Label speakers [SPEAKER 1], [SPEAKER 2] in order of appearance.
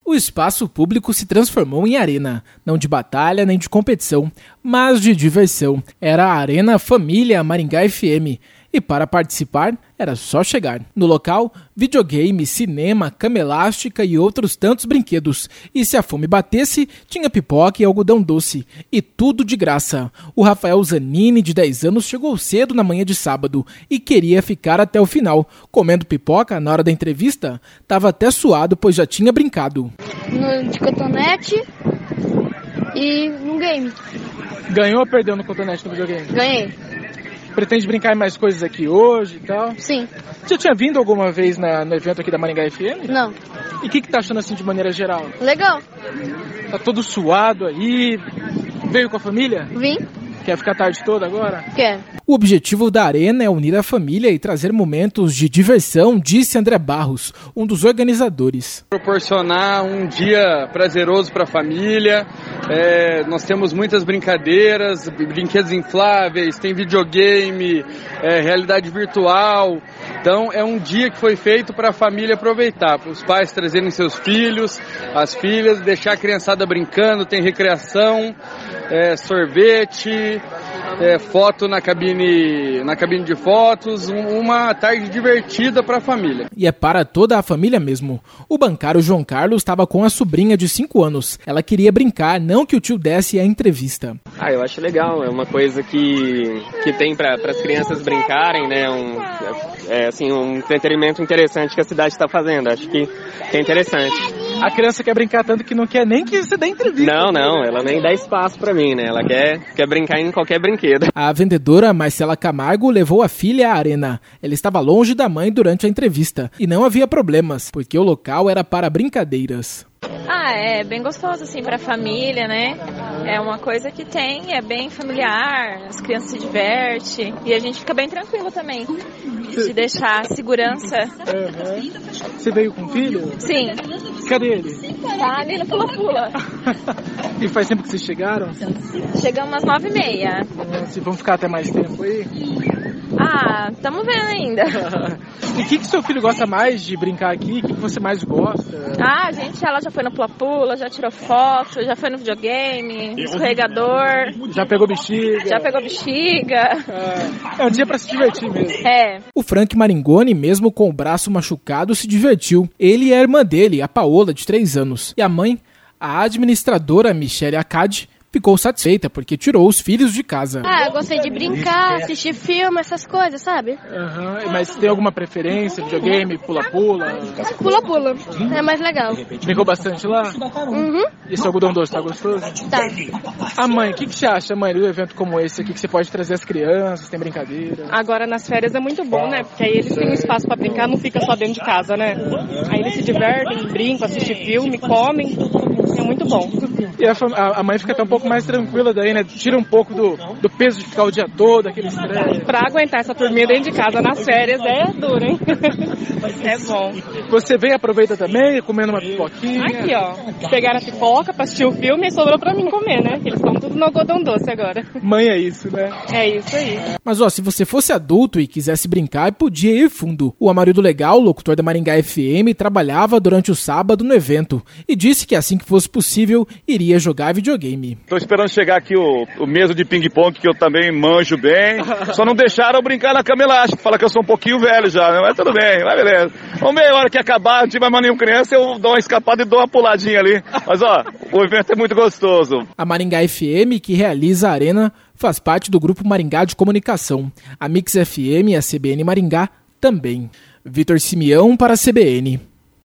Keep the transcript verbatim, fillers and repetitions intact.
[SPEAKER 1] O espaço público se transformou em arena, não de batalha nem de competição, mas de diversão. Era a Arena Família Maringá F M. E para participar, era só chegar. No local, videogame, cinema, cama elástica e outros tantos brinquedos. E se a fome batesse, tinha pipoca e algodão doce. E tudo de graça. O Rafael Zanini, de dez anos, chegou cedo na manhã de sábado e queria ficar até o final. Comendo pipoca na hora da entrevista, estava até suado, pois já tinha brincado.
[SPEAKER 2] No, de cotonete e no game.
[SPEAKER 1] Ganhou ou perdeu no cotonete no videogame?
[SPEAKER 2] Ganhei.
[SPEAKER 1] Pretende brincar em mais coisas aqui hoje e tal?
[SPEAKER 2] Sim.
[SPEAKER 1] Você tinha vindo alguma vez na, no evento aqui da Maringá F M?
[SPEAKER 2] Não.
[SPEAKER 1] E o que, que tá achando assim de maneira geral?
[SPEAKER 2] Legal.
[SPEAKER 1] Tá todo suado aí. Veio com a família?
[SPEAKER 2] Vim.
[SPEAKER 1] Quer ficar a tarde toda agora?
[SPEAKER 2] Quero.
[SPEAKER 1] O objetivo da Arena é unir a família e trazer momentos de diversão, disse André Barros, um dos organizadores.
[SPEAKER 3] Proporcionar um dia prazeroso para a família. É, nós temos muitas brincadeiras, brinquedos infláveis, tem videogame, é, realidade virtual. Então é um dia que foi feito para a família aproveitar, para os pais trazerem seus filhos, as filhas, deixar a criançada brincando, tem recreação, é, sorvete, é, foto na cabine, na cabine de fotos, um, uma tarde divertida para a família.
[SPEAKER 1] E é para toda a família mesmo. O bancário João Carlos estava com a sobrinha de cinco anos. Ela queria brincar, não que o tio desse a entrevista.
[SPEAKER 4] Ah, eu acho legal, é uma coisa que, que tem para as crianças brincarem, né? Um, é assim, um entretenimento interessante que a cidade está fazendo, acho que é interessante.
[SPEAKER 1] A criança quer brincar tanto que não quer nem que você dê entrevista.
[SPEAKER 4] Não, não, ela nem dá espaço para mim, né? Ela quer, quer brincar em qualquer brinquedo.
[SPEAKER 1] A vendedora Marcela Camargo levou a filha à arena. Ela estava longe da mãe durante a entrevista e não havia problemas, porque o local era para brincadeiras.
[SPEAKER 5] Ah, é bem gostoso assim para a família, né? É uma coisa que tem, é bem familiar, as crianças se divertem e a gente fica bem tranquilo também de deixar segurança.
[SPEAKER 1] Uhum. Você veio com o filho?
[SPEAKER 5] Sim.
[SPEAKER 1] Cadê ele?
[SPEAKER 5] Tá ali no pula-pula.
[SPEAKER 1] E faz tempo que vocês chegaram?
[SPEAKER 5] Chegamos às nove e meia.
[SPEAKER 1] Vocês vão ficar até mais tempo aí?
[SPEAKER 5] Ah, estamos vendo ainda.
[SPEAKER 1] E o que, que seu filho gosta mais de brincar aqui? O que, que você mais gosta?
[SPEAKER 5] Ah, a gente, ela já foi no pula-pula, já tirou foto, já foi no videogame, escorregador.
[SPEAKER 1] Já pegou bexiga?
[SPEAKER 5] Já pegou bexiga.
[SPEAKER 1] É, é um dia pra se divertir mesmo.
[SPEAKER 5] É.
[SPEAKER 1] O Frank Maringoni, mesmo com o braço machucado, se divertiu. Ele e a irmã dele, a Paola, de três anos. E a mãe, a administradora Michele Acadi, ficou satisfeita porque tirou os filhos de casa.
[SPEAKER 2] Ah, eu gostei de brincar, assistir filme, essas coisas, sabe?
[SPEAKER 1] Uhum. Mas tem alguma preferência? Videogame, pula-pula?
[SPEAKER 2] Pula-pula. É mais legal.
[SPEAKER 1] Brincou bastante lá?
[SPEAKER 2] Uhum.
[SPEAKER 1] E esse algodão doce, tá gostoso?
[SPEAKER 2] Tá.
[SPEAKER 1] A mãe, o que, que você acha, mãe, do evento como esse aqui, que você pode trazer as crianças, tem brincadeira?
[SPEAKER 6] Agora nas férias é muito bom, né? Porque aí eles têm um espaço pra brincar, não fica só dentro de casa, né? Aí eles se divertem, brincam, assistem filme, comem. É muito bom.
[SPEAKER 1] E a, a mãe fica até um pouco mais tranquila daí, né? Tira um pouco do, do peso de ficar o dia todo, aquele estresse.
[SPEAKER 6] Pra aguentar essa turminha dentro de casa nas férias é duro, hein? É bom.
[SPEAKER 1] Você vem e aproveita também, comendo uma pipoquinha?
[SPEAKER 6] Aqui, ó. Pegaram a pipoca pra assistir o filme e sobrou pra mim comer, né? Eles estão tudo no algodão doce agora.
[SPEAKER 1] Mãe é isso, né?
[SPEAKER 6] É isso aí.
[SPEAKER 1] Mas, ó, se você fosse adulto e quisesse brincar, podia ir fundo. O Amarildo Legal, locutor da Maringá F M, trabalhava durante o sábado no evento e disse que assim que fosse possível, iria jogar videogame.
[SPEAKER 7] Tô esperando chegar aqui o, o mesa de ping-pong, que eu também manjo bem. Só não deixaram eu brincar na cama elástica. Fala que eu sou um pouquinho velho já, né? Mas tudo bem, vai beleza. Vamos ver, a hora que acabar, não tiver mais nenhuma criança, eu dou uma escapada e dou uma puladinha ali. Mas ó, o evento é muito gostoso.
[SPEAKER 1] A Maringá F M, que realiza a arena, faz parte do Grupo Maringá de Comunicação. A Mix F M e a C B N Maringá também. Vitor Simeão para a C B N.